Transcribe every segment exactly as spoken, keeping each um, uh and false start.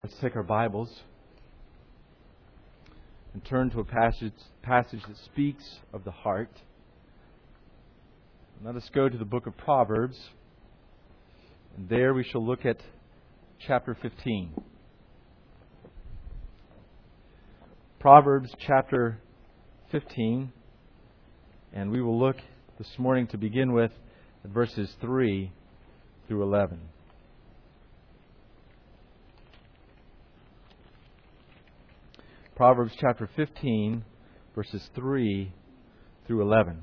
Let's take our Bibles and turn to a passage, passage that speaks of the heart. Let us go to the book of Proverbs, and there we shall look at chapter fifteen. Proverbs chapter fifteen, and we will look this morning to begin with at verses three through eleven. Proverbs chapter fifteen, verses three through eleven.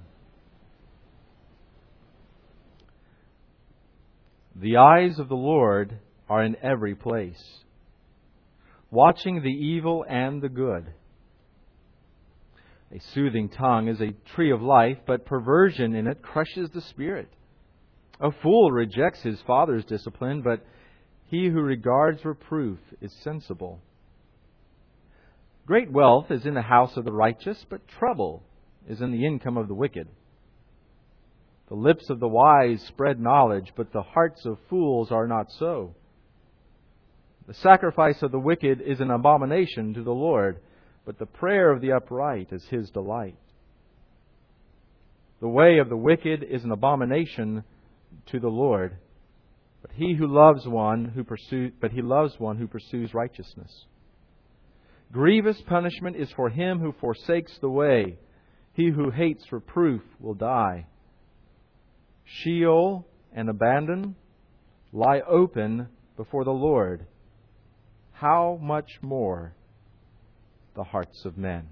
The eyes of the Lord are in every place, watching the evil and the good. A soothing tongue is a tree of life, but perversion in it crushes the spirit. A fool rejects his father's discipline, but he who regards reproof is sensible. Great wealth is in the house of the righteous, but trouble is in the income of the wicked. The lips of the wise spread knowledge, but the hearts of fools are not so. The sacrifice of the wicked is an abomination to the Lord, but the prayer of the upright is His delight. The way of the wicked is an abomination to the Lord, but he who loves one who pursues, but he loves one who pursues righteousness. Grievous punishment is for him who forsakes the way. He who hates reproof will die. Sheol and abandon lie open before the Lord. How much more the hearts of men?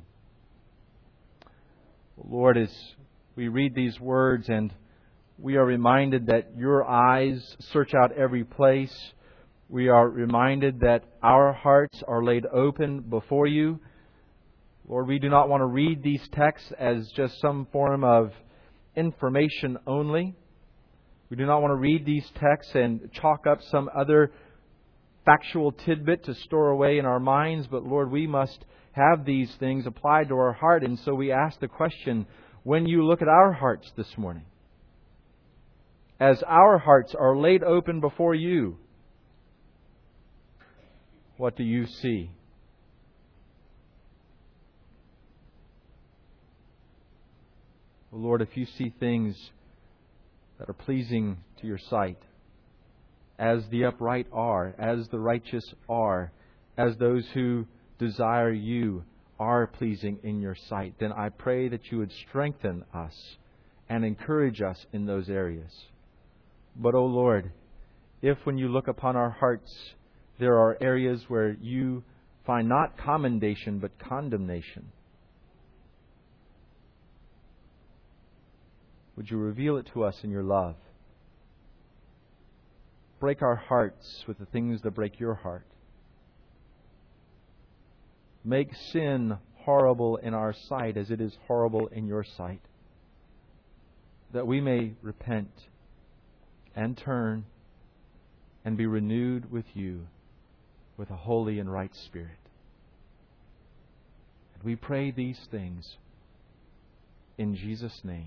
Lord, as we read these words and we are reminded that Your eyes search out every place, we are reminded that our hearts are laid open before You. Lord, we do not want to read these texts as just some form of information only. We do not want to read these texts and chalk up some other factual tidbit to store away in our minds. But Lord, we must have these things applied to our heart. And so we ask the question, when You look at our hearts this morning, as our hearts are laid open before You, what do You see? Well, Lord, if You see things that are pleasing to Your sight, as the upright are, as the righteous are, as those who desire You are pleasing in Your sight, then I pray that You would strengthen us and encourage us in those areas. But, O Lord, if when You look upon our hearts, there are areas where You find not commendation but condemnation, would You reveal it to us in Your love? Break our hearts with the things that break Your heart. Make sin horrible in our sight as it is horrible in Your sight, that we may repent and turn and be renewed with You with a holy and right spirit. And we pray these things in Jesus' name.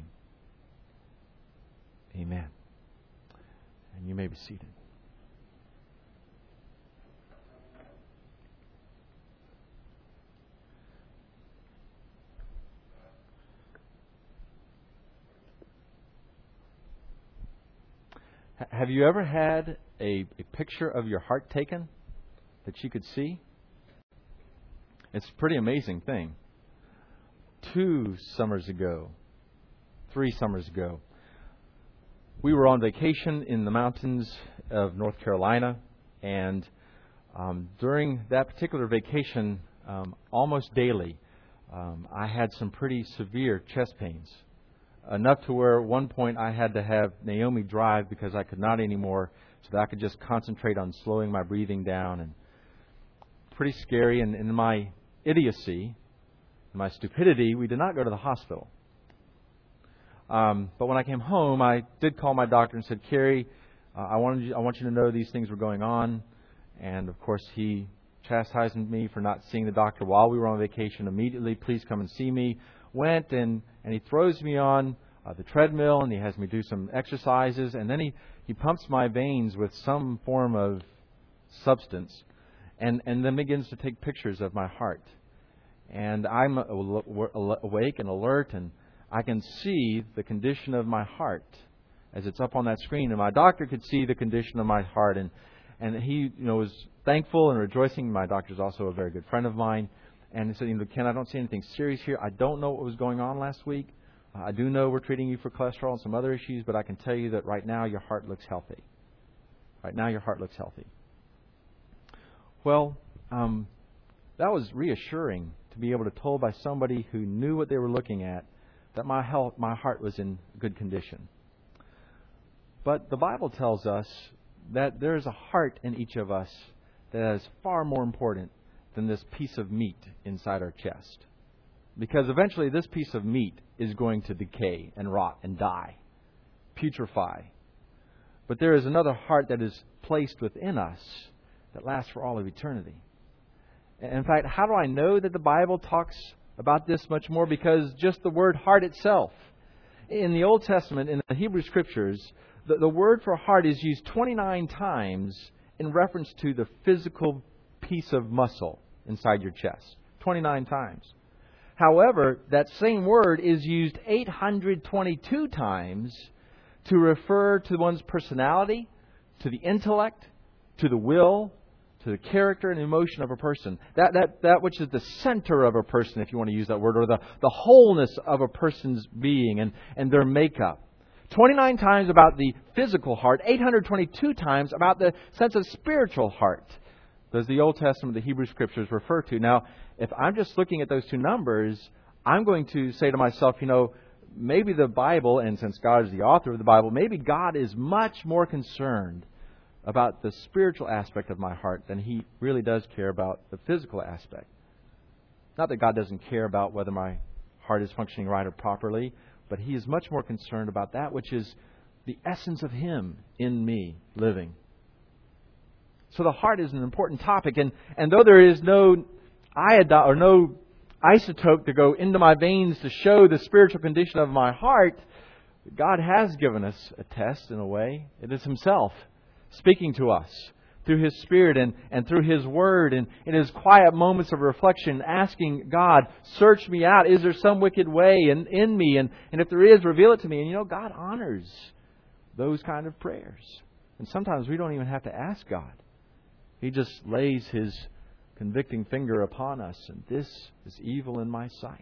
Amen. And you may be seated. Have you ever had a, a picture of your heart taken that you could see? It's a pretty amazing thing. Two summers ago, three summers ago, we were on vacation in the mountains of North Carolina, and um, during that particular vacation, um, almost daily, um, I had some pretty severe chest pains. Enough to where at one point I had to have Naomi drive because I could not anymore, so that I could just concentrate on slowing my breathing down. And pretty scary. And in my idiocy, my stupidity, we did not go to the hospital. Um, but when I came home, I did call my doctor and said, Carrie, uh, I wanted you, I want you to know these things were going on. And of course, he chastised me for not seeing the doctor while we were on vacation immediately. Please come and see me. Went and, and he throws me on uh, the treadmill and he has me do some exercises. And then he, he pumps my veins with some form of substance. and, and then begins to take pictures of my heart. And I'm awake and alert, and I can see the condition of my heart as it's up on that screen. And my doctor could see the condition of my heart, and, and he you know was thankful and rejoicing. My doctor's also a very good friend of mine. And he said, you know, Ken, I don't see anything serious here. I don't know what was going on last week. Uh, I do know we're treating you for cholesterol and some other issues, but I can tell you that right now your heart looks healthy. Right now your heart looks healthy. Well, um, that was reassuring to be able to told by somebody who knew what they were looking at that my health, my heart was in good condition. But the Bible tells us that there is a heart in each of us that is far more important than this piece of meat inside our chest. Because eventually this piece of meat is going to decay and rot and die, putrefy. But there is another heart that is placed within us that lasts for all of eternity. In fact, how do I know that the Bible talks about this much more? Because just the word heart itself. In the Old Testament, in the Hebrew Scriptures, the, the word for heart is used twenty-nine times in reference to the physical piece of muscle inside your chest. twenty-nine times. However, that same word is used eight hundred twenty-two times to refer to one's personality, to the intellect, to the will, to the character and emotion of a person. That, that, that which is the center of a person, if you want to use that word, or the, the wholeness of a person's being and, and their makeup. twenty-nine times about the physical heart, eight hundred twenty-two times about the sense of spiritual heart. Does the Old Testament, the Hebrew Scriptures refer to. Now, if I'm just looking at those two numbers, I'm going to say to myself, you know, maybe the Bible, and since God is the author of the Bible, maybe God is much more concerned about the spiritual aspect of my heart than He really does care about the physical aspect. Not that God doesn't care about whether my heart is functioning right or properly, but He is much more concerned about that which is the essence of Him in me living. So the heart is an important topic, and, and though there is no iodine or no isotope to go into my veins to show the spiritual condition of my heart, God has given us a test in a way. It is Himself speaking to us through His Spirit and, and through His Word, and in His quiet moments of reflection, asking God, search me out. Is there some wicked way in, in me? And, and if there is, reveal it to me. And you know, God honors those kind of prayers. And sometimes we don't even have to ask God. He just lays His convicting finger upon us, and this is evil in my sight.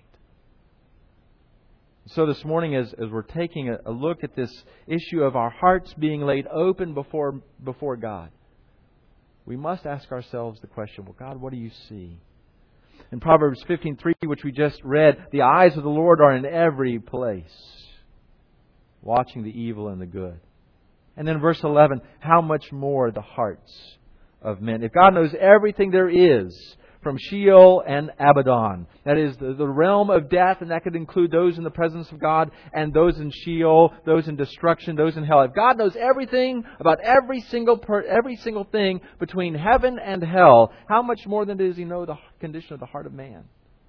So this morning, as, as we're taking a, a look at this issue of our hearts being laid open before, before God, we must ask ourselves the question, well, God, what do you see? In Proverbs fifteen three, which we just read, the eyes of the Lord are in every place, watching the evil and the good. And then verse eleven, how much more the hearts of men. If God knows everything there is from Sheol and Abaddon, that is the, the realm of death, and that could include those in the presence of God and those in Sheol, those in destruction, those in hell. If God knows everything about every single per, every single thing between heaven and hell, how much more then does He know the condition of the heart of man?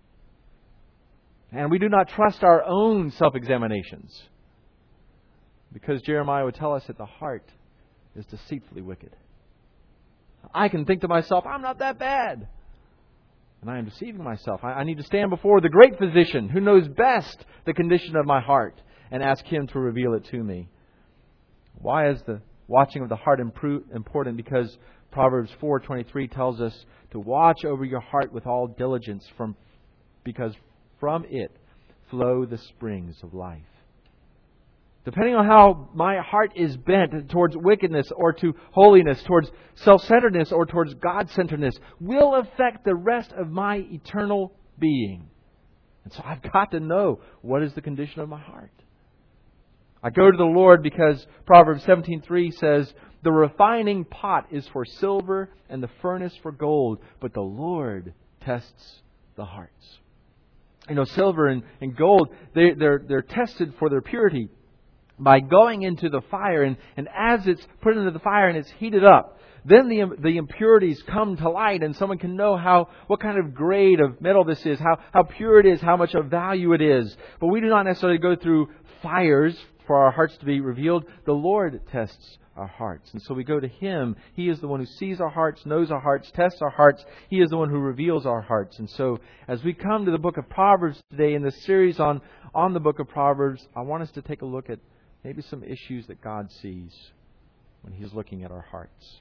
And we do not trust our own self-examinations, because Jeremiah would tell us that the heart is deceitfully wicked. I can think to myself, I'm not that bad. And I am deceiving myself. I, I need to stand before the great physician who knows best the condition of my heart and ask Him to reveal it to me. Why is the watching of the heart important? Because Proverbs four twenty-three tells us to watch over your heart with all diligence, from because from it flow the springs of life. Depending on how my heart is bent towards wickedness or to holiness, towards self-centeredness or towards God-centeredness, will affect the rest of my eternal being. And so I've got to know what is the condition of my heart. I go to the Lord because Proverbs seventeen three says, the refining pot is for silver and the furnace for gold, but the Lord tests the hearts. You know, silver and, and gold, they, they're, they're tested for their purity by going into the fire, and, and as it's put into the fire and it's heated up, then the the impurities come to light, and someone can know how what kind of grade of metal this is, how, how pure it is, how much of value it is. But we do not necessarily go through fires for our hearts to be revealed, the Lord tests our hearts. And so we go to Him. He is the one who sees our hearts, knows our hearts, tests our hearts. He is the one who reveals our hearts. And so as we come to the book of Proverbs today, in this series on, on the book of Proverbs, I want us to take a look at maybe some issues that God sees when He's looking at our hearts.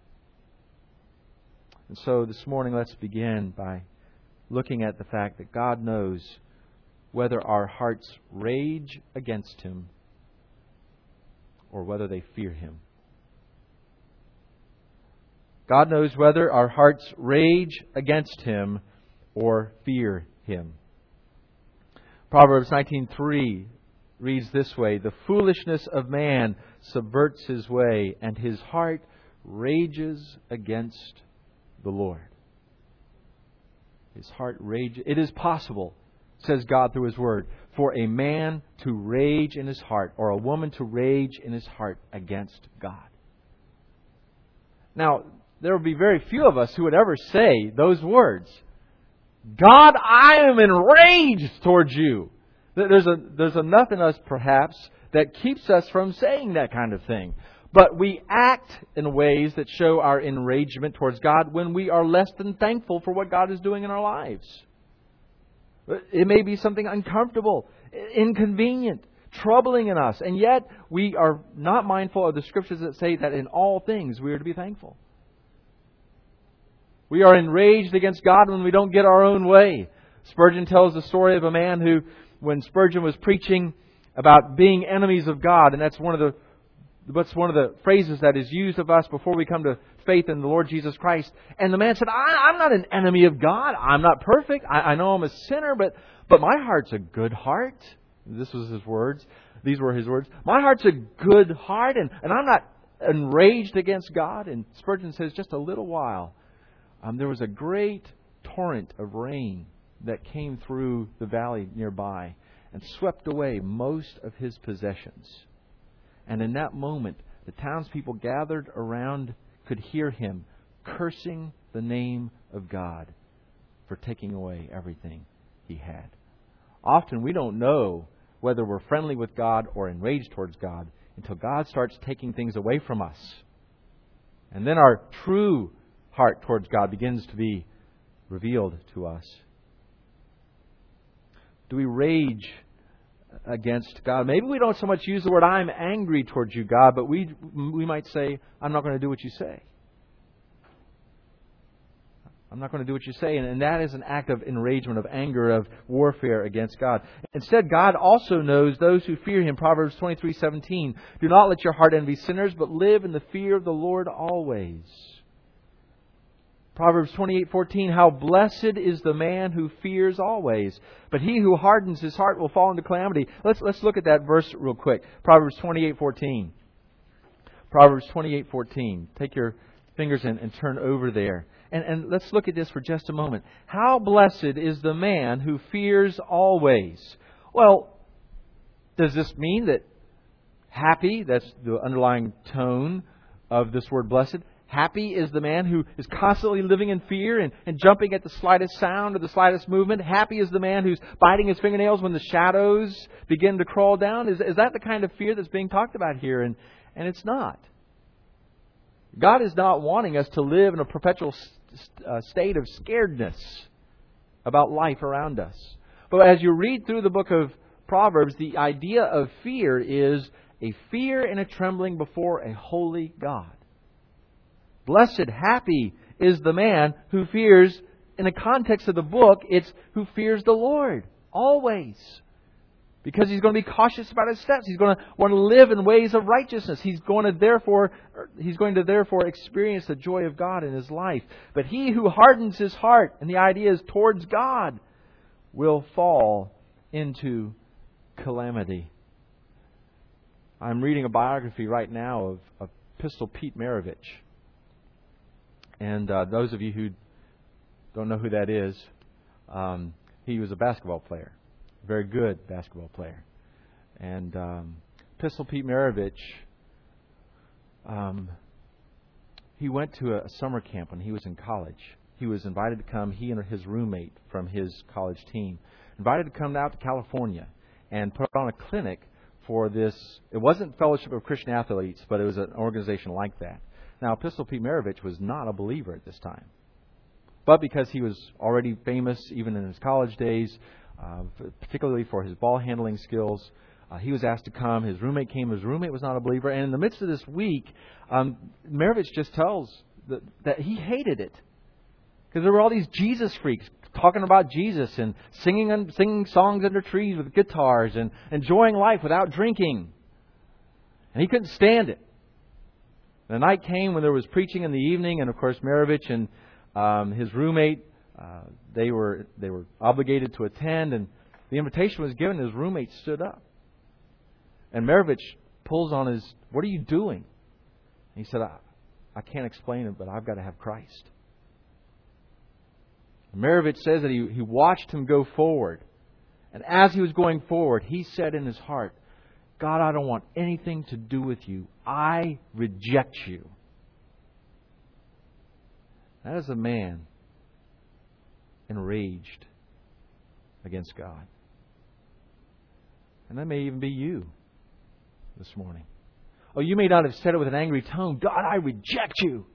And so this morning, let's begin by looking at the fact that God knows whether our hearts rage against Him or whether they fear Him. God knows whether our hearts rage against Him or fear Him. Proverbs nineteen three reads this way, "The foolishness of man subverts his way, and his heart rages against the Lord." His heart rages. It is possible, says God through His Word, for a man to rage in his heart, or a woman to rage in his heart against God. Now, there will be very few of us who would ever say those words. God, I am enraged towards you. There's a, there's enough in us, perhaps, that keeps us from saying that kind of thing. But we act in ways that show our enragement towards God when we are less than thankful for what God is doing in our lives. It may be something uncomfortable, inconvenient, troubling in us. And yet we are not mindful of the Scriptures that say that in all things we are to be thankful. We are enraged against God when we don't get our own way. Spurgeon tells the story of a man who, when Spurgeon was preaching about being enemies of God, and that's one of the That's one of the phrases that is used of us before we come to faith in the Lord Jesus Christ. And the man said, I, I'm not an enemy of God. I'm not perfect. I, I know I'm a sinner, but, but my heart's a good heart. This was his words. These were his words. My heart's a good heart, and, and I'm not enraged against God. And Spurgeon says, just a little while, um, there was a great torrent of rain that came through the valley nearby and swept away most of his possessions. And in that moment, the townspeople gathered around could hear him cursing the name of God for taking away everything he had. Often we don't know whether we're friendly with God or enraged towards God until God starts taking things away from us. And then our true heart towards God begins to be revealed to us. Do we rage against God? Maybe we don't so much use the word, I'm angry towards you, God, but we we might say, I'm not going to do what you say. I'm not going to do what you say. And, and that is an act of enragement, of anger, of warfare against God. Instead, God also knows those who fear Him. Proverbs twenty-three seventeen. Do not let your heart envy sinners, but live in the fear of the Lord always. Proverbs twenty-eight fourteen. How blessed is the man who fears always, but he who hardens his heart will fall into calamity. Let's let's look at that verse real quick. Proverbs twenty-eight fourteen. Proverbs twenty-eight fourteen. Take your fingers in and turn over there. And, and let's look at this for just a moment. How blessed is the man who fears always. Well, does this mean that happy, that's the underlying tone of this word blessed, happy is the man who is constantly living in fear and, and jumping at the slightest sound or the slightest movement? Happy is the man who's biting his fingernails when the shadows begin to crawl down? Is, is that the kind of fear that's being talked about here? And, and it's not. God is not wanting us to live in a perpetual st- uh, state of scaredness about life around us. But as you read through the book of Proverbs, the idea of fear is a fear and a trembling before a holy God. Blessed, happy is the man who fears, in the context of the book, it's who fears the Lord always. Because he's going to be cautious about his steps. He's going to want to live in ways of righteousness. He's going to therefore, he's going to therefore experience the joy of God in his life. But he who hardens his heart, and the idea is towards God, will fall into calamity. I'm reading a biography right now of, of Pistol Pete Maravich. And uh, those of you who don't know who that is, um, he was a basketball player. Very good basketball player. And um, Pistol Pete Maravich, um, he went to a summer camp when he was in college. He was invited to come, he and his roommate from his college team, invited to come out to California and put on a clinic for this. It wasn't Fellowship of Christian Athletes, but it was an organization like that. Now, Pistol Pete Maravich was not a believer at this time. But because he was already famous, even in his college days, uh, particularly for his ball handling skills, uh, he was asked to come. His roommate came. His roommate was not a believer. And in the midst of this week, um, Maravich just tells that, that he hated it. Because there were all these Jesus freaks talking about Jesus and singing singing songs under trees with guitars and enjoying life without drinking. And he couldn't stand it. The night came when there was preaching in the evening, and of course Maravich and um, his roommate, uh, they were they were obligated to attend, and the invitation was given. His roommate stood up, and Maravich pulls on his, "What are you doing?" And he said, I, I can't explain it, but I've got to have Christ." Maravich says that he, he watched him go forward. And as he was going forward, he said in his heart, "God, I don't want anything to do with you. I reject you." That is a man enraged against God. And that may even be you this morning. Oh, you may not have said it with an angry tone, "God, I reject you."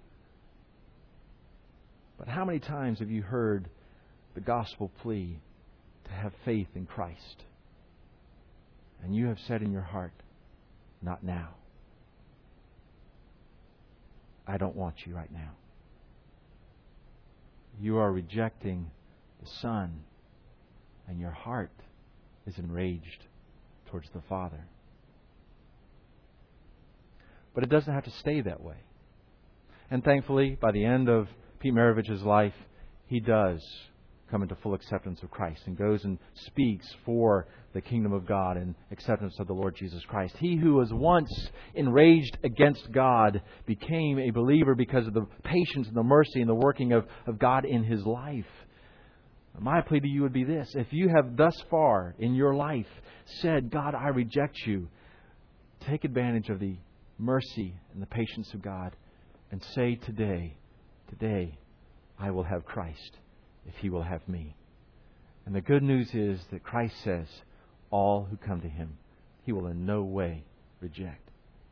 But how many times have you heard the gospel plea to have faith in Christ? And you have said in your heart, "Not now. I don't want you right now." You are rejecting the Son, and your heart is enraged towards the Father. But it doesn't have to stay that way. And thankfully, by the end of Pete Maravich's life, he does come into full acceptance of Christ and goes and speaks for the kingdom of God and acceptance of the Lord Jesus Christ. He who was once enraged against God became a believer because of the patience and the mercy and the working of, of God in his life. My plea to you would be this: if you have thus far in your life said, "God, I reject you," take advantage of the mercy and the patience of God and say today, Today, I will have Christ if He will have me. And the good news is that Christ says, all who come to Him, He will in no way reject.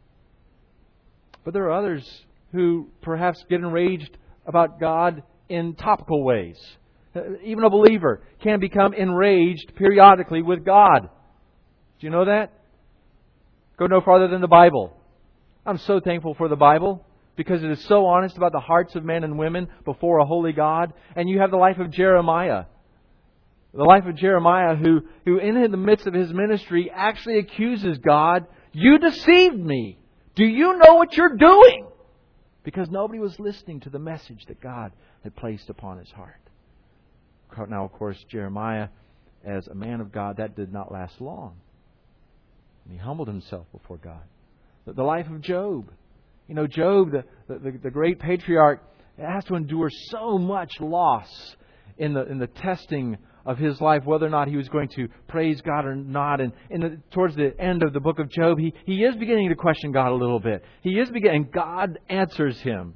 But there are others who perhaps get enraged about God in topical ways. Even a believer can become enraged periodically with God. Do you know that? Go no farther than the Bible. I'm so thankful for the Bible, because it is so honest about the hearts of men and women before a holy God. And you have the life of Jeremiah. The life of Jeremiah who, who in the midst of his ministry actually accuses God, "You deceived me. Do you know what you're doing?" Because nobody was listening to the message that God had placed upon his heart. Now, of course, Jeremiah, as a man of God, that did not last long. And he humbled himself before God. The life of Job. You know, Job, the, the, the great patriarch, has to endure so much loss in the in the testing of his life, whether or not he was going to praise God or not. And in the, towards the end of the book of Job, he, he is beginning to question God a little bit. He is beginning, and God answers him.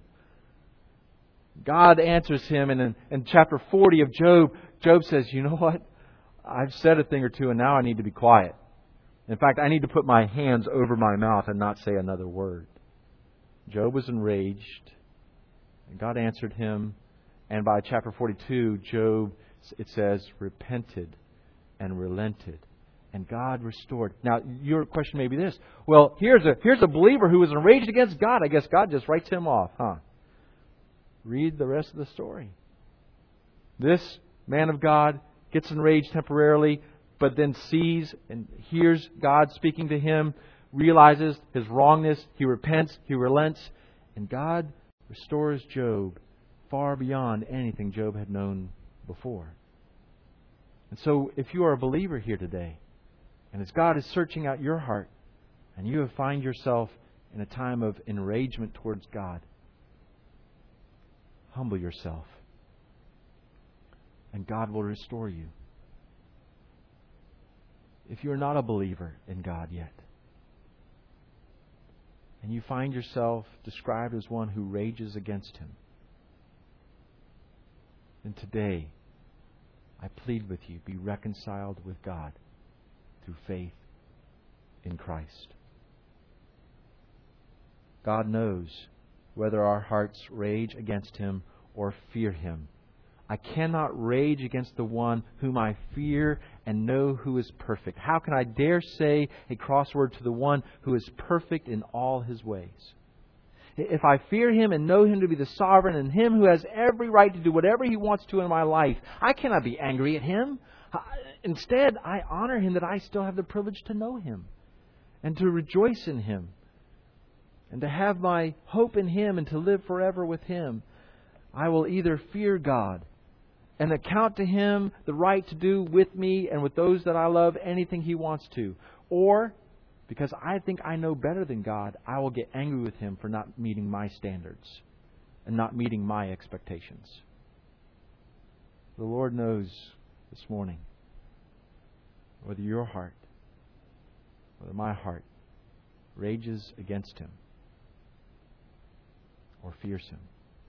God answers him, and in, in chapter forty of Job, Job says, "You know what? I've said a thing or two, and now I need to be quiet. In fact, I need to put my hands over my mouth and not say another word." Job was enraged, and God answered him. And by chapter forty-two, Job, it says, repented and relented, and God restored. Now, your question may be this: well, here's a here's a believer who was enraged against God. I guess God just writes him off, huh? Read the rest of the story. This man of God gets enraged temporarily, but then sees and hears God speaking to him, realizes his wrongness, he repents, he relents, and God restores Job far beyond anything Job had known before. And so, if you are a believer here today, and as God is searching out your heart, and you have find yourself in a time of enragement towards God, humble yourself, and God will restore you. If you're not a believer in God yet, and you find yourself described as one who rages against Him, then today, I plead with you, be reconciled with God through faith in Christ. God knows whether our hearts rage against Him or fear Him. I cannot rage against the one whom I fear and know who is perfect. How can I dare say a crossword to the one who is perfect in all His ways? If I fear Him and know Him to be the sovereign and Him who has every right to do whatever He wants to in my life, I cannot be angry at Him. Instead, I honor Him that I still have the privilege to know Him and to rejoice in Him and to have my hope in Him and to live forever with Him. I will either fear God and account to Him the right to do with me and with those that I love anything He wants to, or because I think I know better than God, I will get angry with Him for not meeting my standards and not meeting my expectations. The Lord knows this morning whether your heart, whether my heart, rages against Him or fears Him.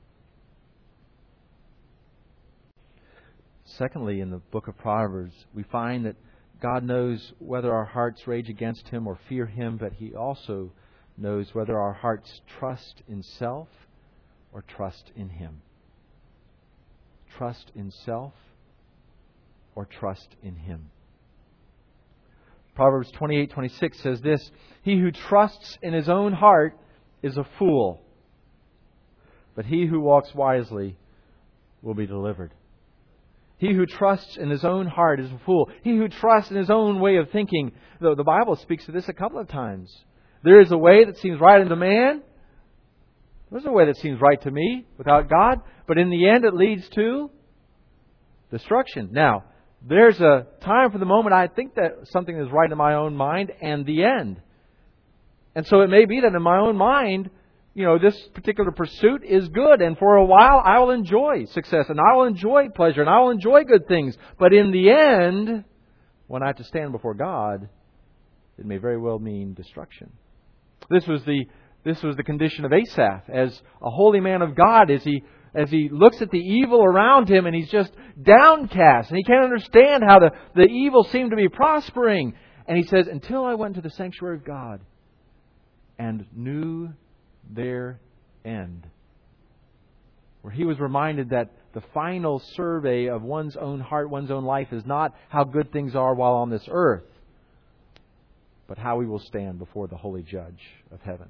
Secondly, in the book of Proverbs, we find that God knows whether our hearts rage against Him or fear Him, but He also knows whether our hearts trust in self or trust in Him. Trust in self or trust in Him. Proverbs twenty-eight twenty-six says this, "He who trusts in his own heart is a fool, but he who walks wisely will be delivered." He who trusts in his own heart is a fool. He who trusts in his own way of thinking. Though the Bible speaks to this a couple of times. There is a way that seems right unto man. There's a way that seems right to me without God. But in the end it leads to destruction. Now, there's a time for the moment I think that something is right in my own mind and the end. And so it may be that in my own mind, you know, this particular pursuit is good, and for a while I will enjoy success, and I will enjoy pleasure, and I will enjoy good things. But in the end, when I have to stand before God, it may very well mean destruction. This was the this was the condition of Asaph as a holy man of God, as he as he looks at the evil around him, and he's just downcast, and he can't understand how the, the evil seemed to be prospering. And he says, "Until I went to the sanctuary of God and knew their end." Where he was reminded that the final survey of one's own heart, one's own life, is not how good things are while on this earth, but how we will stand before the holy Judge of heaven.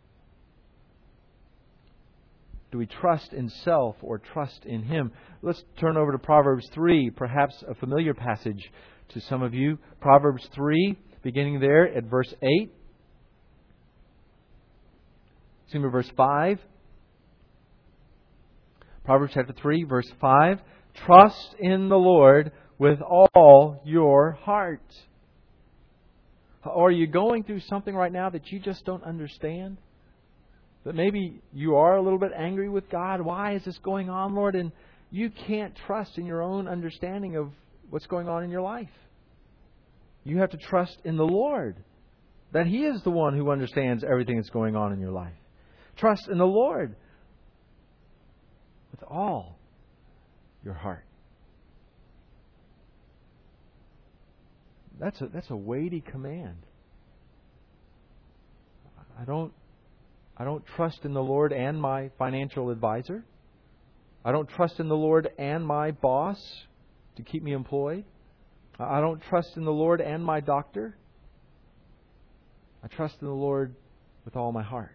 Do we trust in self or trust in Him? Let's turn over to Proverbs three, perhaps a familiar passage to some of you. Proverbs three, beginning there at verse eight. Excuse me, verse five. Proverbs chapter three, verse five. Trust in the Lord with all your heart. Or are you going through something right now that you just don't understand? That maybe you are a little bit angry with God. Why is this going on, Lord? And you can't trust in your own understanding of what's going on in your life. You have to trust in the Lord, that He is the one who understands everything that's going on in your life. Trust in the Lord with all your heart. That's a, that's a weighty command. I don't, I don't trust in the Lord and my financial advisor. I don't trust in the Lord and my boss to keep me employed. I don't trust in the Lord and my doctor. I trust in the Lord with all my heart.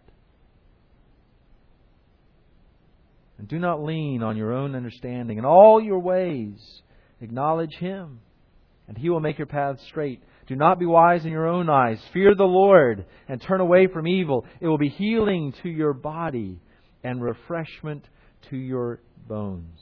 And do not lean on your own understanding. In all your ways, acknowledge Him, and He will make your paths straight. Do not be wise in your own eyes. Fear the Lord and turn away from evil. It will be healing to your body and refreshment to your bones.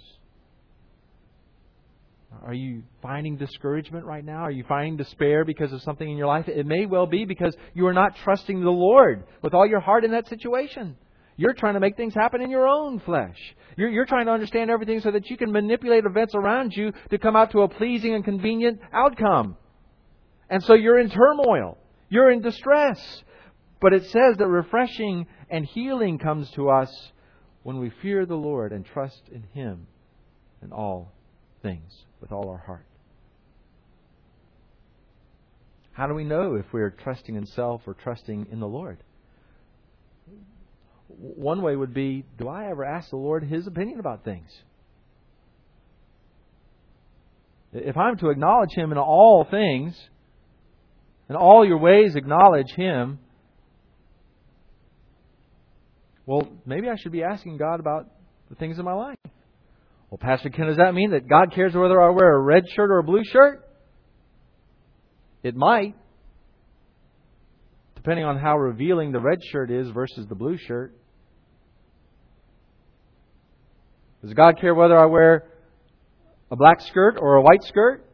Are you finding discouragement right now? Are you finding despair because of something in your life? It may well be because you are not trusting the Lord with all your heart in that situation. You're trying to make things happen in your own flesh. You're, you're trying to understand everything so that you can manipulate events around you to come out to a pleasing and convenient outcome. And so you're in turmoil. You're in distress. But it says that refreshing and healing comes to us when we fear the Lord and trust in Him in all things with all our heart. How do we know if we're trusting in self or trusting in the Lord? One way would be, do I ever ask the Lord His opinion about things? If I'm to acknowledge Him in all things, in all your ways acknowledge Him, well, maybe I should be asking God about the things in my life. Well, Pastor Ken, does that mean that God cares whether I wear a red shirt or a blue shirt? It might, depending on how revealing the red shirt is versus the blue shirt. Does God care whether I wear a black skirt or a white skirt?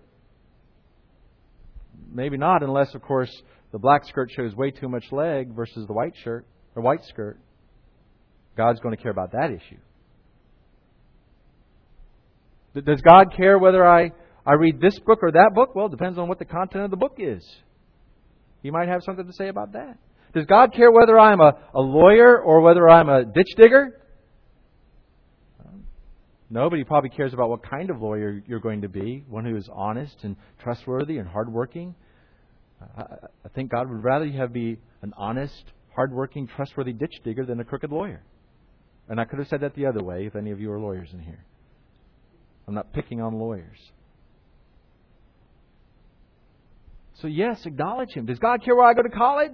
Maybe not, unless, of course, the black skirt shows way too much leg versus the white shirt or white skirt. God's going to care about that issue. Does God care whether I, I read this book or that book? Well, it depends on what the content of the book is. He might have something to say about that. Does God care whether I'm a, a lawyer or whether I'm a ditch digger? Nobody probably cares about what kind of lawyer you're going to be. One who is honest and trustworthy and hardworking. I, I think God would rather you have be an honest, hardworking, trustworthy ditch digger than a crooked lawyer. And I could have said that the other way if any of you are lawyers in here. I'm not picking on lawyers. So yes, acknowledge Him. Does God care where I go to college?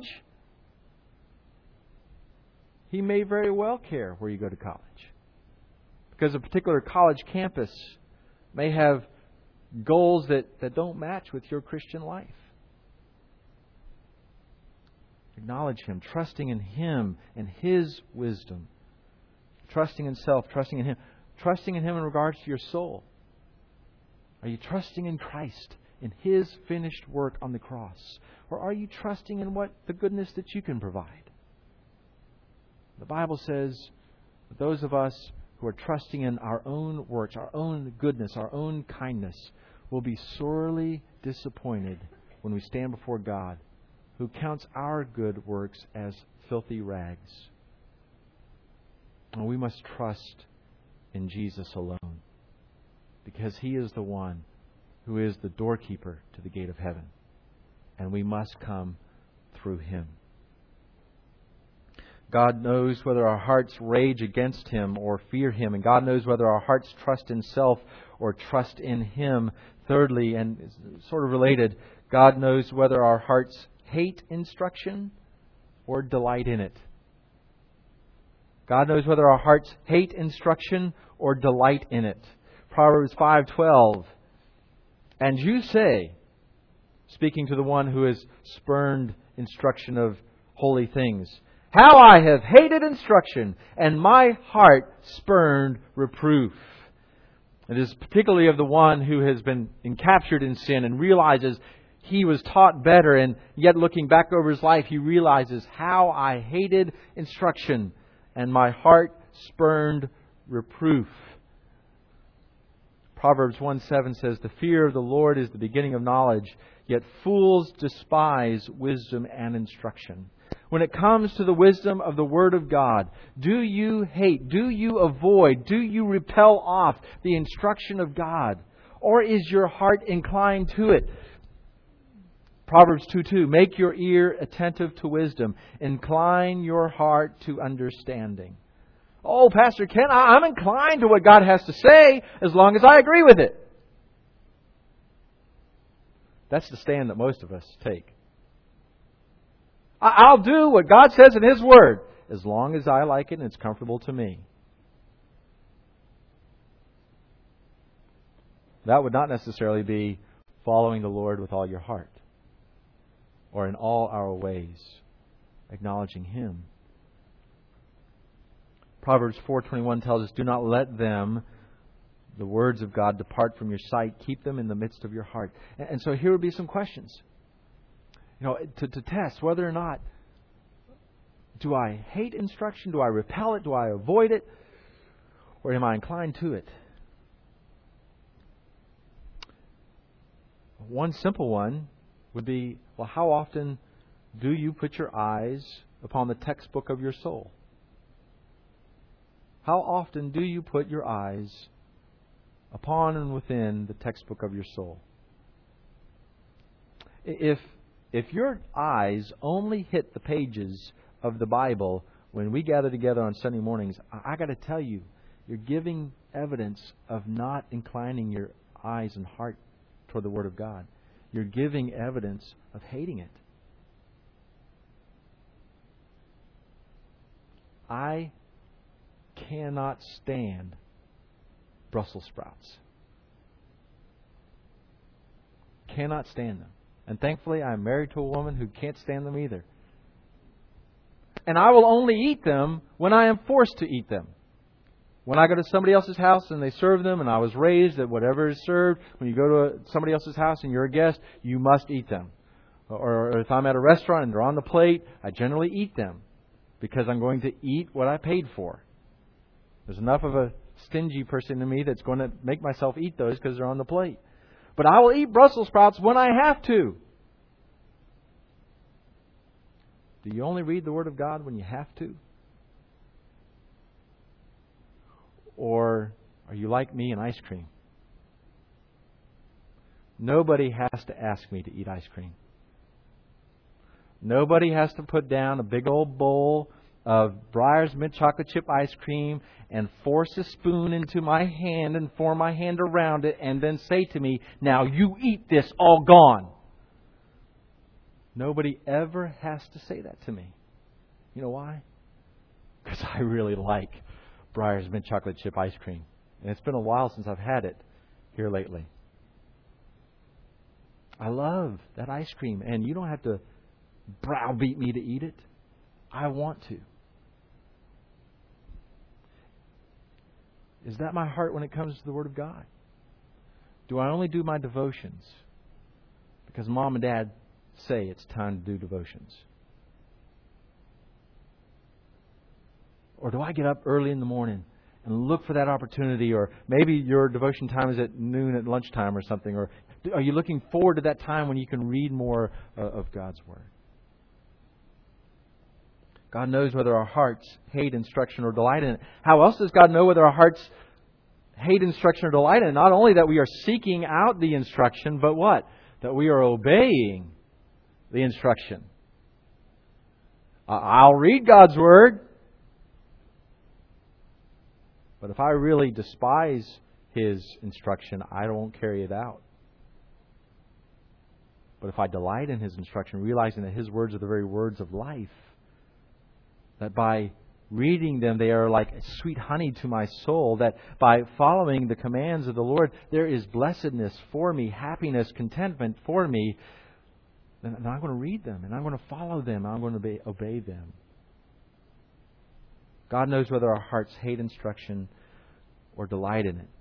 He may very well care where you go to college. Because a particular college campus may have goals that, that don't match with your Christian life. Acknowledge Him, trusting in Him and His wisdom. Trusting in self, trusting in Him. Trusting in Him in regards to your soul. Are you trusting in Christ, in His finished work on the cross? Or are you trusting in what the goodness that you can provide? The Bible says that those of us who are trusting in our own works, our own goodness, our own kindness, will be sorely disappointed when we stand before God, who counts our good works as filthy rags. And we must trust in Jesus alone, because He is the one who is the doorkeeper to the gate of heaven, and we must come through Him. God knows whether our hearts rage against Him or fear Him, and God knows whether our hearts trust in self or trust in Him. Thirdly, and sort of related, God knows whether our hearts hate instruction or delight in it. God knows whether our hearts hate instruction or delight in it. Proverbs five twelve. And you say, speaking to the one who has spurned instruction of holy things, how I have hated instruction, and my heart spurned reproof. It is particularly of the one who has been encaptured in sin and realizes he was taught better, and yet looking back over his life, he realizes how I hated instruction, and my heart spurned reproof. Proverbs one seven says, the fear of the Lord is the beginning of knowledge, yet fools despise wisdom and instruction. When it comes to the wisdom of the Word of God, do you hate, do you avoid, do you repel off the instruction of God? Or is your heart inclined to it? Proverbs two two, make your ear attentive to wisdom. Incline your heart to understanding. Oh, Pastor Ken, I'm inclined to what God has to say as long as I agree with it. That's the stand that most of us take. I'll do what God says in His Word as long as I like it and it's comfortable to me. That would not necessarily be following the Lord with all your heart, or in all our ways, acknowledging Him. Proverbs four twenty-one tells us, do not let them, the words of God, depart from your sight. Keep them in the midst of your heart. And so here would be some questions. You know, to, to test whether or not, do I hate instruction? Do I repel it? Do I avoid it? Or am I inclined to it? One simple one would be, well, how often do you put your eyes upon the textbook of your soul? How often do you put your eyes upon and within the textbook of your soul? If if your eyes only hit the pages of the Bible when we gather together on Sunday mornings, I, I got to tell you, you're giving evidence of not inclining your eyes and heart toward the Word of God. You're giving evidence of hating it. I cannot stand Brussels sprouts. Cannot stand them. And thankfully, I'm married to a woman who can't stand them either. And I will only eat them when I am forced to eat them. When I go to somebody else's house and they serve them, and I was raised that whatever is served, when you go to a, somebody else's house and you're a guest, you must eat them. Or, or if I'm at a restaurant and they're on the plate, I generally eat them because I'm going to eat what I paid for. There's enough of a stingy person in me that's going to make myself eat those because they're on the plate. But I will eat Brussels sprouts when I have to. Do you only read the Word of God when you have to? Or are you like me and ice cream? Nobody has to ask me to eat ice cream. Nobody has to put down a big old bowl of Breyers mint chocolate chip ice cream and force a spoon into my hand and form my hand around it and then say to me, now you eat this, all gone. Nobody ever has to say that to me. You know why? Because I really like Breyers mint chocolate chip ice cream. And it's been a while since I've had it here lately. I love that ice cream. And you don't have to browbeat me to eat it. I want to. Is that my heart when it comes to the Word of God? Do I only do my devotions because Mom and Dad say it's time to do devotions? Or do I get up early in the morning and look for that opportunity? Or maybe your devotion time is at noon at lunchtime or something. Or are you looking forward to that time when you can read more uh, of God's Word? God knows whether our hearts hate instruction or delight in it. How else does God know whether our hearts hate instruction or delight in it? Not only that we are seeking out the instruction, but what? That we are obeying the instruction. I'll read God's Word, but if I really despise His instruction, I won't carry it out. But if I delight in His instruction, realizing that His words are the very words of life, that by reading them they are like sweet honey to my soul, that by following the commands of the Lord there is blessedness for me, happiness, contentment for me, then I'm going to read them and I'm going to follow them and I'm going to obey, obey them. God knows whether our hearts hate instruction or delight in it.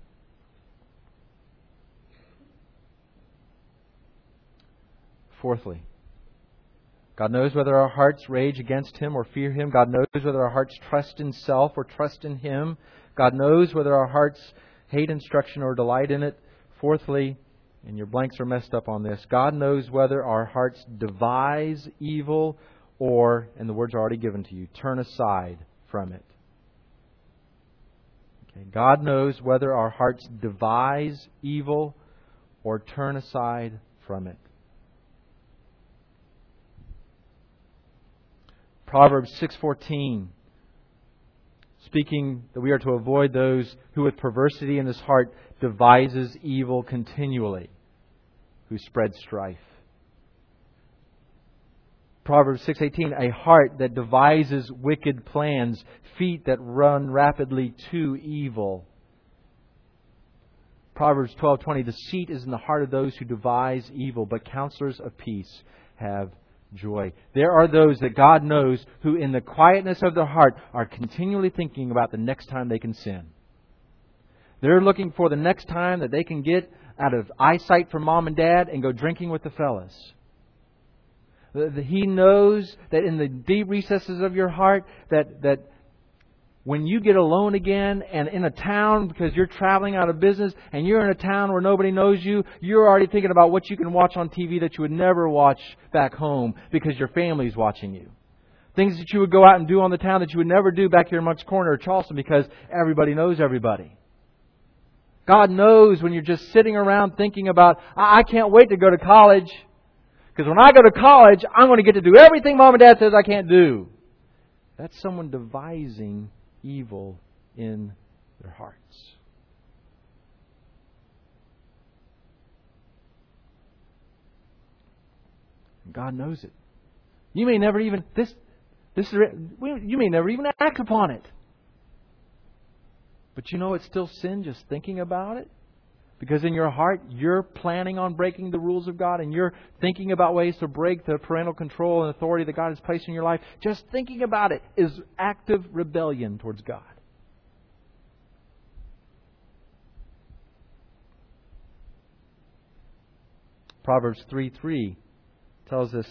Fourthly, God knows whether our hearts rage against Him or fear Him. God knows whether our hearts trust in self or trust in Him. God knows whether our hearts hate instruction or delight in it. Fourthly, and your blanks are messed up on this, God knows whether our hearts devise evil or, and the words are already given to you, turn aside from it. Okay. God knows whether our hearts devise evil or turn aside from it. Proverbs six fourteen, speaking that we are to avoid those who with perversity in his heart devises evil continually, who spread strife. Proverbs six eighteen, a heart that devises wicked plans, feet that run rapidly to evil. Proverbs twelve twenty, deceit is in the heart of those who devise evil, but counselors of peace have joy. There are those that God knows who in the quietness of their heart are continually thinking about the next time they can sin. They're looking for the next time that they can get out of eyesight from Mom and Dad and go drinking with the fellas. He knows that in the deep recesses of your heart that, that when you get alone again and in a town because you're traveling out of business and you're in a town where nobody knows you, you're already thinking about what you can watch on T V that you would never watch back home because your family's watching you. Things that you would go out and do on the town that you would never do back here in Moncks Corner or Charleston because everybody knows everybody. God knows when you're just sitting around thinking about, I can't wait to go to college. Because when I go to college, I'm going to get to do everything Mom and Dad says I can't do. That's someone devising evil in their hearts. God knows it. You may never even this this you may never even act upon it. But you know it's still sin just thinking about it? Because in your heart you're planning on breaking the rules of God and you're thinking about ways to break the parental control and authority that God has placed in your life. Just thinking about it is active rebellion towards God. Proverbs three three tells us,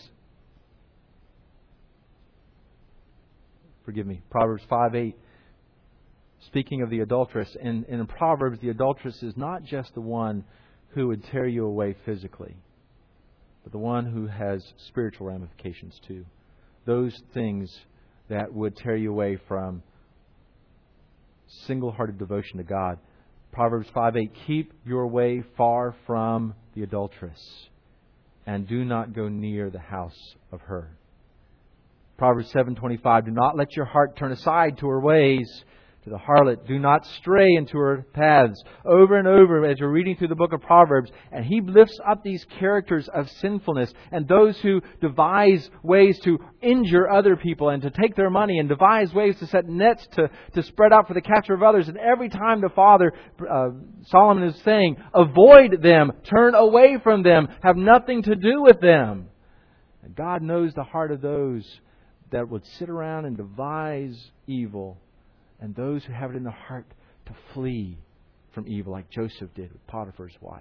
forgive me, Proverbs five eight, speaking of the adulteress, and, and in Proverbs, the adulteress is not just the one who would tear you away physically, but the one who has spiritual ramifications too. Those things that would tear you away from single-hearted devotion to God. Proverbs five eight, keep your way far from the adulteress, and do not go near the house of her. Proverbs seven twenty-five, do not let your heart turn aside to her ways. To the harlot, do not stray into her paths. Over and over as you're reading through the book of Proverbs, and he lifts up these characters of sinfulness and those who devise ways to injure other people and to take their money and devise ways to set nets to, to spread out for the capture of others. And every time the Father, uh, Solomon is saying, avoid them, turn away from them, have nothing to do with them. And God knows the heart of those that would sit around and devise evil, and those who have it in their heart to flee from evil, like Joseph did with Potiphar's wife.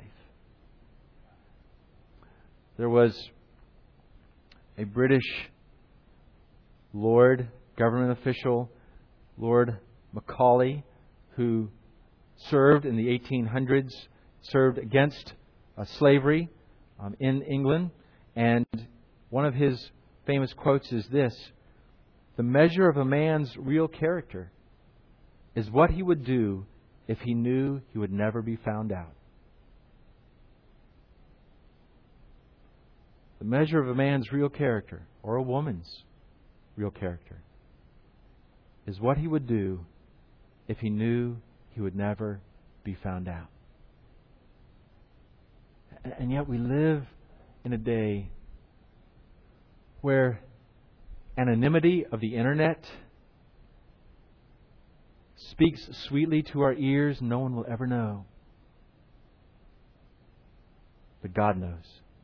There was a British Lord, government official, Lord Macaulay, who served in the eighteen hundreds, served against uh, slavery um, in England. And one of his famous quotes is this: the measure of a man's real character is what he would do if he knew he would never be found out. The measure of a man's real character, or a woman's real character, is what he would do if he knew he would never be found out. And yet we live in a day where anonymity of the internet speaks sweetly to our ears. No one will ever know. But God knows.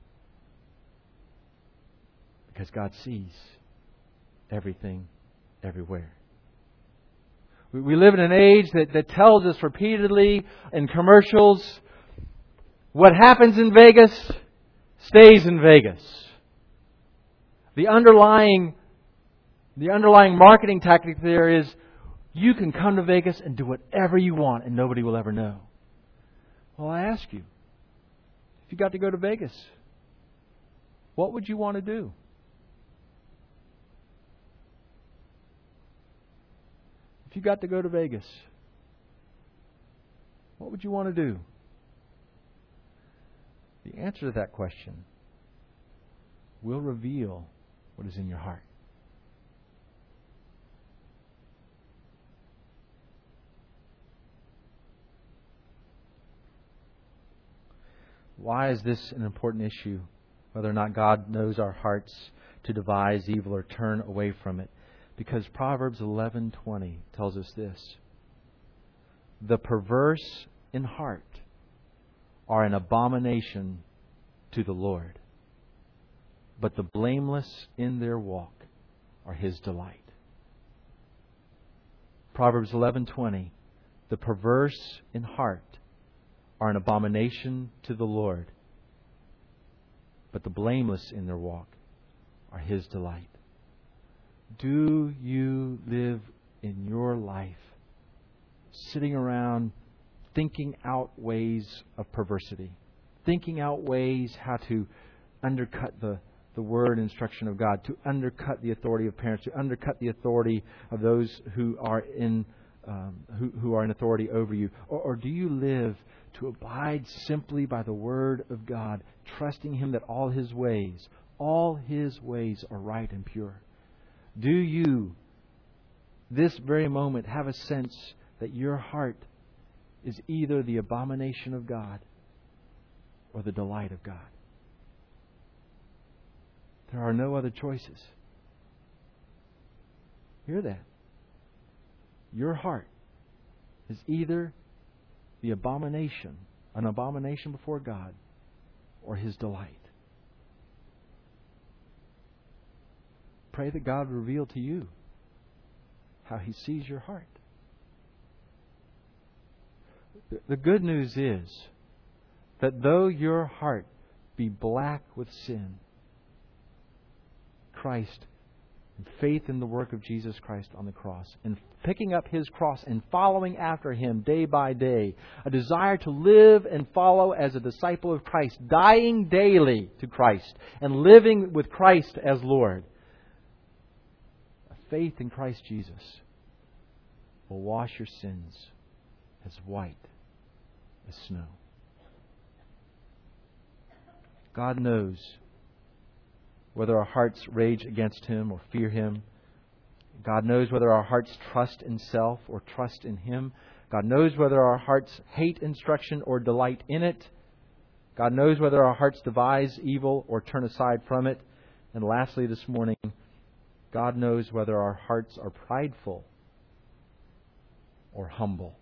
Because God sees everything, everywhere. We, we live in an age that, that tells us repeatedly in commercials, what happens in Vegas stays in Vegas. The underlying, the underlying marketing tactic there is, you can come to Vegas and do whatever you want and nobody will ever know. Well, I ask you, if you got to go to Vegas, what would you want to do? If you got to go to Vegas, what would you want to do? The answer to that question will reveal what is in your heart. Why is this an important issue? Whether or not God knows our hearts to devise evil or turn away from it. Because Proverbs eleven twenty tells us this: the perverse in heart are an abomination to the Lord, but the blameless in their walk are His delight. Proverbs eleven twenty, the perverse in heart are an abomination to the Lord, but the blameless in their walk are His delight. Do you live in your life sitting around thinking out ways of perversity, thinking out ways how to undercut the, the word and instruction of God, to undercut the authority of parents, to undercut the authority of those who are in um, who, who are in authority over you? Or, or do you live to abide simply by the Word of God, trusting Him that all His ways, all His ways are right and pure. Do you, this very moment, have a sense that your heart is either the abomination of God or the delight of God? There are no other choices. Hear that. Your heart is either the abomination, an abomination before God, or His delight. Pray that God will reveal to you how He sees your heart. The good news is that though your heart be black with sin, Christ, and faith in the work of Jesus Christ on the cross, and picking up His cross and following after Him day by day, a desire to live and follow as a disciple of Christ, dying daily to Christ and living with Christ as Lord. Faith in Christ Jesus will wash your sins as white as snow. God knows whether our hearts rage against Him or fear Him. God knows whether our hearts trust in self or trust in Him. God knows whether our hearts hate instruction or delight in it. God knows whether our hearts devise evil or turn aside from it. And lastly this morning, God knows whether our hearts are prideful or humble.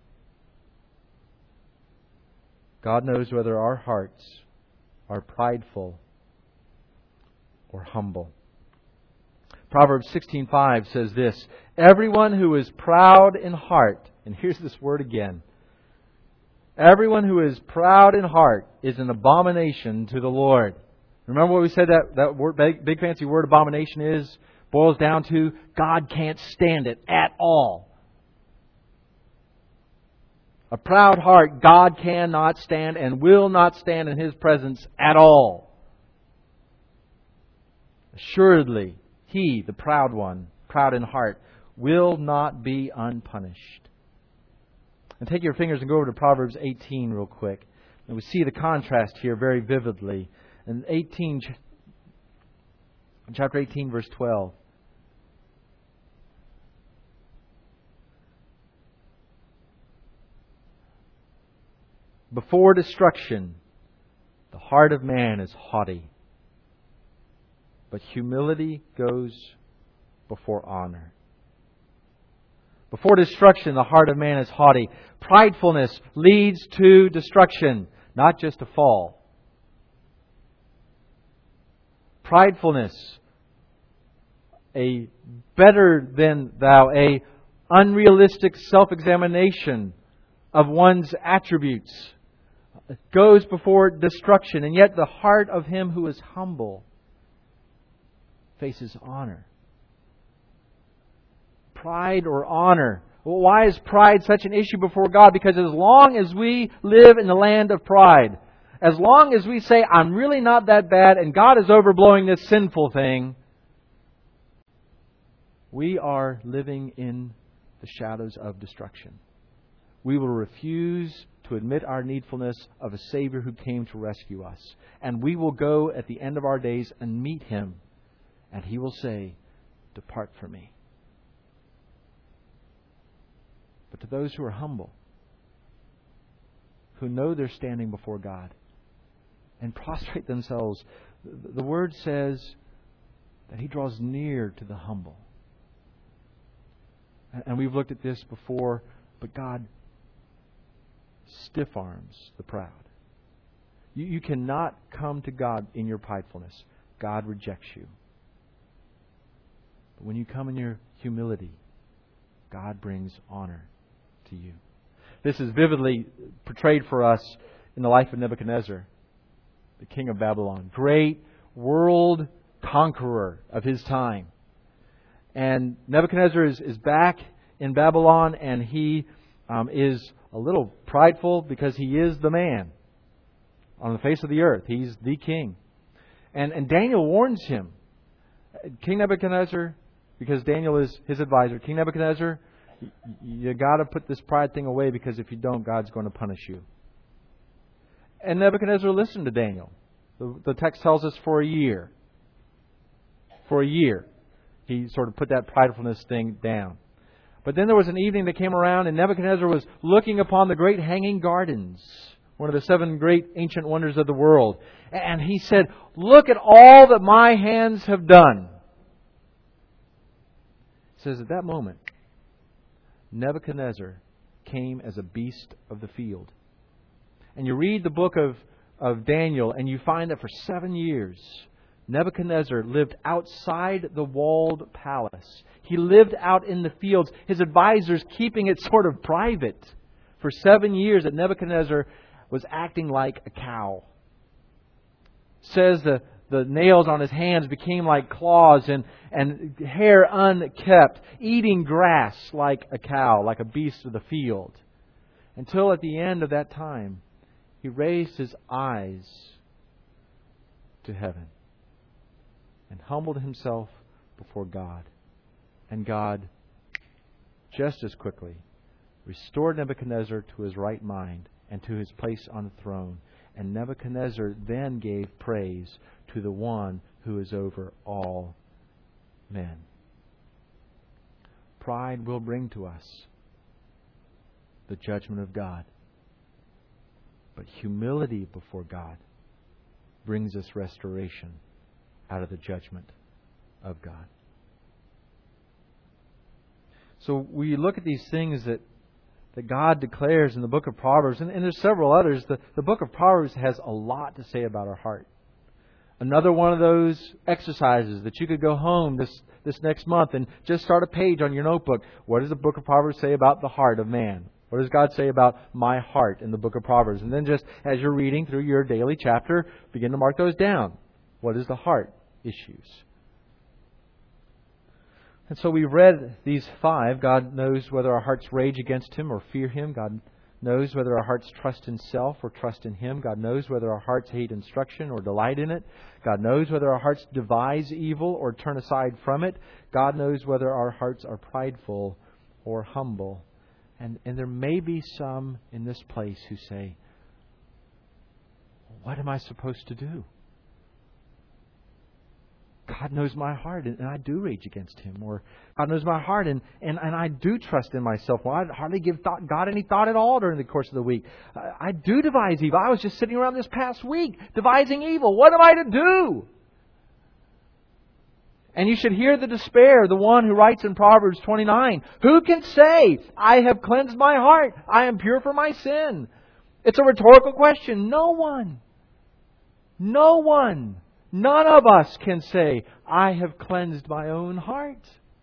God knows whether our hearts are prideful or humble. Proverbs sixteen five says this, "Everyone who is proud in heart," and here's this word again, "everyone who is proud in heart is an abomination to the Lord." Remember what we said that, that word, big, big fancy word abomination is? Boils down to God can't stand it at all. A proud heart God cannot stand and will not stand in His presence at all. Assuredly, he, the proud one, proud in heart, will not be unpunished. And take your fingers and go over to Proverbs eighteen real quick. And we see the contrast here very vividly. In eighteen, chapter eighteen, verse twelve. Before destruction, the heart of man is haughty, but humility goes before honor. Before destruction, the heart of man is haughty. Pridefulness leads to destruction, not just a fall. Pridefulness, a better than thou, a unrealistic self-examination of one's attributes, goes before destruction. And yet the heart of him who is humble faces honor. Pride or honor. Well, why is pride such an issue before God? Because as long as we live in the land of pride, as long as we say, I'm really not that bad and God is overblowing this sinful thing, we are living in the shadows of destruction. We will refuse to admit our needfulness of a Savior who came to rescue us. And we will go at the end of our days and meet Him. And He will say, "Depart from me." But to those who are humble, who know they're standing before God, and prostrate themselves, the Word says that He draws near to the humble. And we've looked at this before, but God stiff arms the proud. You, you cannot come to God in your pridefulness. God rejects you. But when you come in your humility, God brings honor to you. This is vividly portrayed for us in the life of Nebuchadnezzar, the king of Babylon. Great world conqueror of his time. And Nebuchadnezzar is, is back in Babylon, and he um, is a little prideful because he is the man on the face of the earth. He's the king. And, and Daniel warns him. King Nebuchadnezzar, because Daniel is his advisor, King Nebuchadnezzar, you, you got to put this pride thing away, because if you don't, God's going to punish you. And Nebuchadnezzar listened to Daniel. The, the text tells us for a year. for a year. He sort of put that pridefulness thing down. But then there was an evening that came around, and Nebuchadnezzar was looking upon the great hanging gardens, one of the seven great ancient wonders of the world. And he said, "Look at all that my hands have done." It says at that moment, Nebuchadnezzar came as a beast of the field. And you read the book of, of Daniel, and you find that for seven years, Nebuchadnezzar lived outside the walled palace. He lived out in the fields, his advisors keeping it sort of private. For seven years that Nebuchadnezzar was acting like a cow. It says the, the nails on his hands became like claws, and, and hair unkept, eating grass like a cow, like a beast of the field. Until at the end of that time, he raised his eyes to heaven and humbled himself before God. And God, just as quickly, restored Nebuchadnezzar to his right mind and to his place on the throne. And Nebuchadnezzar then gave praise to the one who is over all men. Pride will bring to us the judgment of God. But humility before God brings us restoration out of the judgment of God. So we look at these things that, that God declares in the book of Proverbs, and, and there's several others. The, the book of Proverbs has a lot to say about our heart. Another one of those exercises that you could go home this, this next month and just start a page on your notebook. What does the book of Proverbs say about the heart of man? What does God say about my heart in the book of Proverbs? And then just as you're reading through your daily chapter, begin to mark those down. What is the heart issues? And so we've read these five. God knows whether our hearts rage against Him or fear Him. God knows whether our hearts trust in self or trust in Him. God knows whether our hearts hate instruction or delight in it. God knows whether our hearts devise evil or turn aside from it. God knows whether our hearts are prideful or humble. And, and there may be some in this place who say, what am I supposed to do? God knows my heart, and I do rage against Him. Or God knows my heart, and, and, and I do trust in myself. Well, I hardly give thought, God any thought at all during the course of the week. I, I do devise evil. I was just sitting around this past week devising evil. What am I to do? And you should hear the despair of the one who writes in Proverbs twenty-nine, who can say, I have cleansed my heart, I am pure from my sin? It's a rhetorical question. No one. No one. None of us can say, I have cleansed my own heart.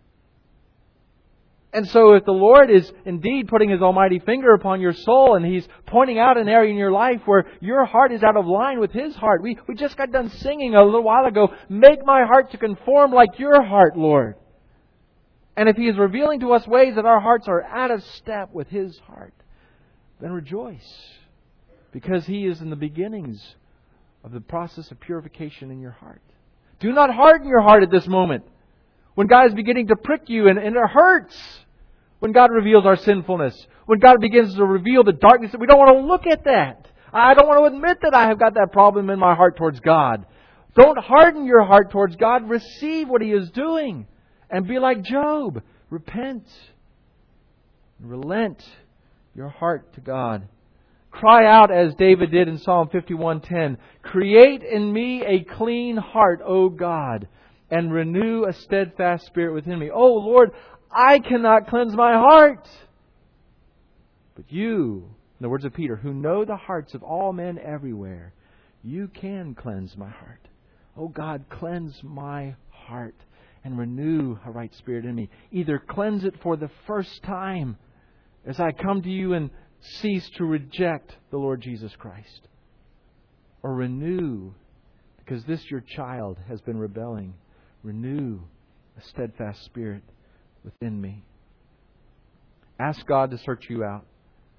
And so if the Lord is indeed putting His almighty finger upon your soul and He's pointing out an area in your life where your heart is out of line with His heart. We, we just got done singing a little while ago, make my heart to conform like your heart, Lord. And if He is revealing to us ways that our hearts are out of step with His heart, then rejoice. Because He is in the beginnings of the process of purification in your heart. Do not harden your heart at this moment. When God is beginning to prick you and, and it hurts. When God reveals our sinfulness. When God begins to reveal the darkness, we don't want to look at that. I don't want to admit that I have got that problem in my heart towards God. Don't harden your heart towards God. Receive what He is doing. And be like Job. Repent. Relent your heart to God. Cry out as David did in Psalm fifty-one ten. Create in me a clean heart, O God, and renew a steadfast spirit within me. Oh Lord, I cannot cleanse my heart. But you, in the words of Peter, who know the hearts of all men everywhere, you can cleanse my heart. Oh God, cleanse my heart and renew a right spirit in me. Either cleanse it for the first time as I come to you and cease to reject the Lord Jesus Christ. Or renew, because this your child has been rebelling, renew a steadfast spirit within me. Ask God to search you out.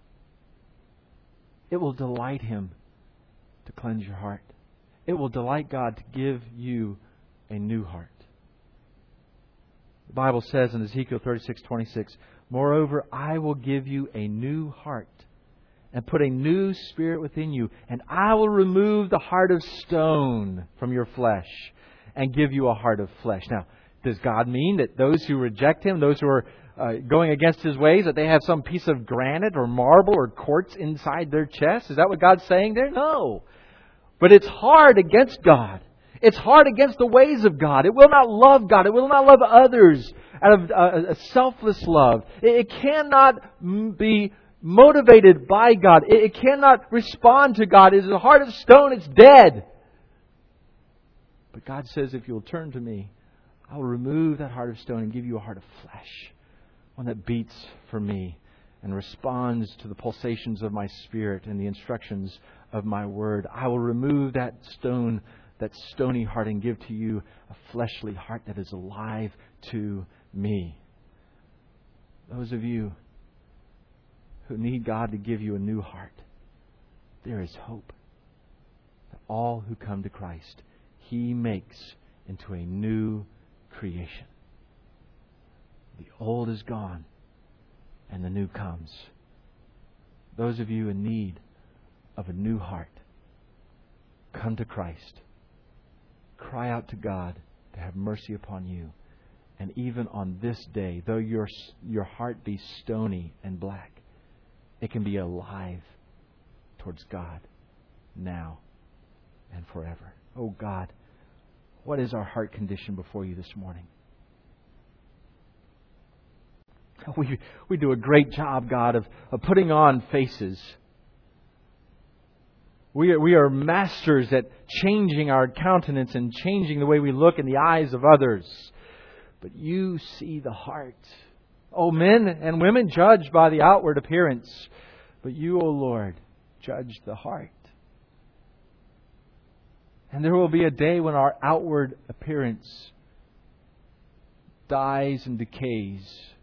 It will delight Him to cleanse your heart. It will delight God to give you a new heart. The Bible says in Ezekiel thirty-six twenty-six, moreover, I will give you a new heart and put a new spirit within you, and I will remove the heart of stone from your flesh and give you a heart of flesh. Now, does God mean that those who reject Him, those who are uh, going against His ways, that they have some piece of granite or marble or quartz inside their chest? Is that what God's saying there? No. But it's hard against God. It's hard against the ways of God. It will not love God. It will not love others out of uh, a selfless love. It, it cannot be motivated by God. It, it cannot respond to God. It is a heart of stone. It's dead. But God says, if you'll turn to me, I will remove that heart of stone and give you a heart of flesh. One that beats for me and responds to the pulsations of my Spirit and the instructions of my Word. I will remove that stone, that stony heart, and give to you a fleshly heart that is alive to me. Those of you who need God to give you a new heart, there is hope. That all who come to Christ, He makes into a new creation. The old is gone and the new comes. Those of you in need of a new heart, come to Christ. Cry out to God to have mercy upon you. And even on this day, though your your heart be stony and black, it can be alive towards God now and forever. Oh God, what is our heart condition before you this morning? We we do a great job, God, of, of putting on faces. We are, we are masters at changing our countenance and changing the way we look in the eyes of others. But you see the heart. Oh, men and women judge by the outward appearance. But you, O Lord, judge the heart. And there will be a day when our outward appearance dies and decays.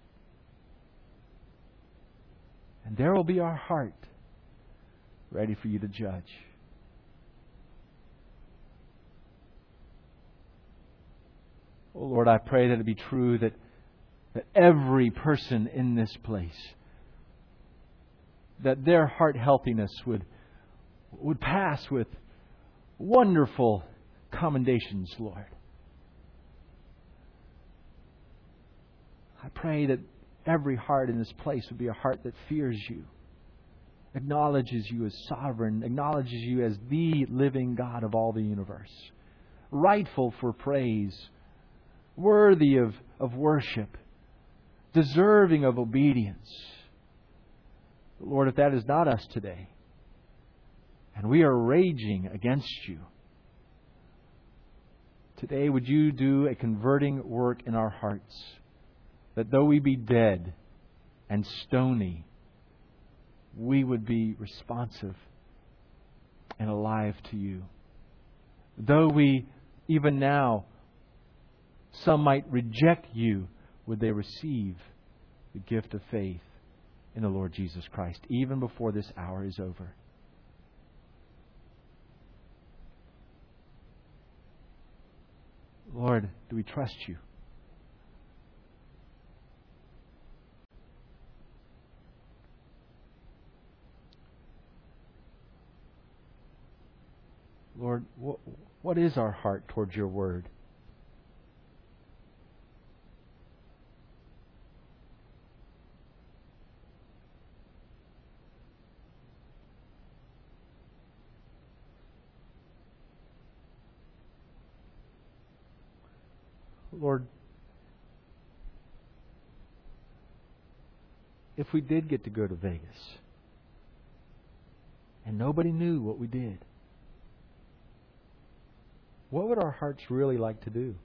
And there will be our heart ready for you to judge. Oh Lord, I pray that it be true that, that every person in this place, that their heart healthiness would, would pass with wonderful commendations, Lord. I pray that every heart in this place would be a heart that fears you, acknowledges you as sovereign, acknowledges you as the living God of all the universe, rightful for praise, worthy of, of worship, deserving of obedience. Lord, if that is not us today, and we are raging against you, today would you do a converting work in our hearts, that though we be dead and stony, we would be responsive and alive to you. Though we, even now, some might reject you, would they receive the gift of faith in the Lord Jesus Christ, even before this hour is over. Lord, do we trust you? Lord, what, what is our heart towards your word? Lord, if we did get to go to Vegas and nobody knew what we did, what would our hearts really like to do?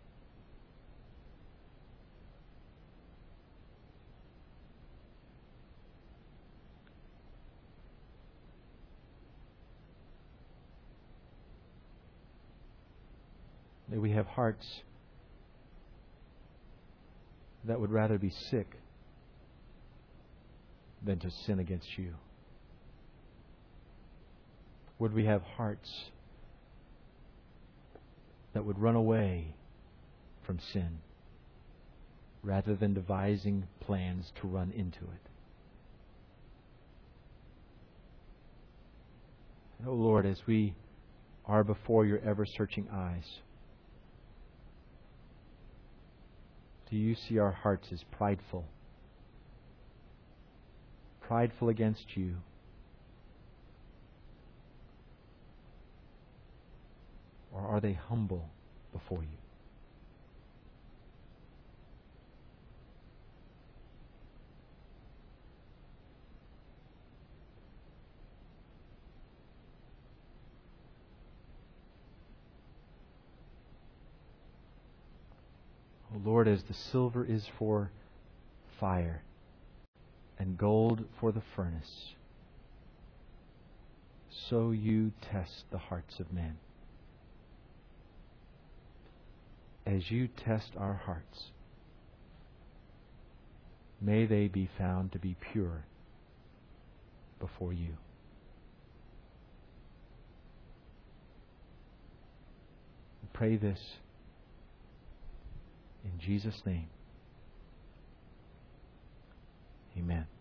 May we have hearts that would rather be sick than to sin against you. Would we have hearts that would run away from sin rather than devising plans to run into it? And, oh Lord, as we are before your ever-searching eyes, Do you see our hearts as prideful? Prideful against you? Or are they humble before you? O Lord, as the silver is for fire and gold for the furnace, so you test the hearts of men. As you test our hearts, may they be found to be pure before you. We pray this in Jesus' name. Amen.